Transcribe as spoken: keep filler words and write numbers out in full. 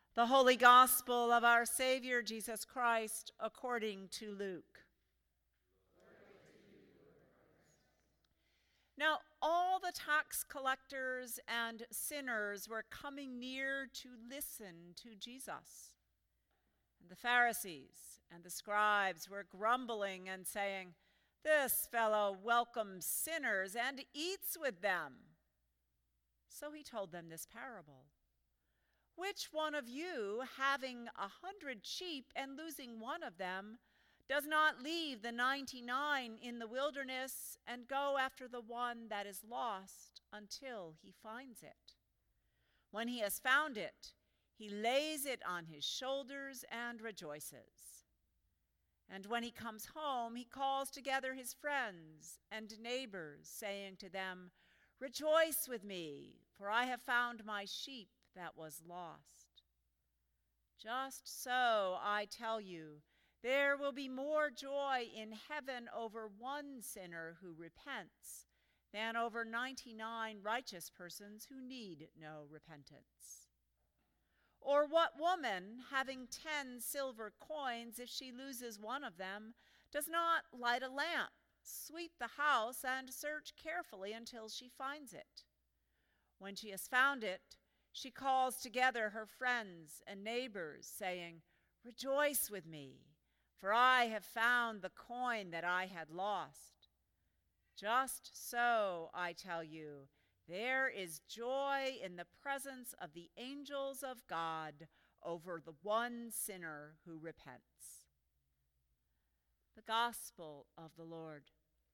The Holy Gospel of our Savior Jesus Christ according to Luke. Now all the tax collectors and sinners were coming near to listen to Jesus. And the Pharisees and the scribes were grumbling and saying, "This fellow welcomes sinners and eats with them." So he told them this parable. Which one of you, having a hundred sheep and losing one of them, does not leave the ninety-nine in the wilderness and go after the one that is lost until he finds it? When he has found it, he lays it on his shoulders and rejoices. And when he comes home, he calls together his friends and neighbors, saying to them, "Rejoice with me, for I have found my sheep that was lost." Just so, I tell you, there will be more joy in heaven over one sinner who repents than over ninety-nine righteous persons who need no repentance. Or what woman, having ten silver coins, if she loses one of them, does not light a lamp, sweep the house, and search carefully until she finds it? When she has found it, she calls together her friends and neighbors, saying, "Rejoice with me, for I have found the coin that I had lost." Just so, I tell you, there is joy in the presence of the angels of God over the one sinner who repents. The Gospel of the Lord.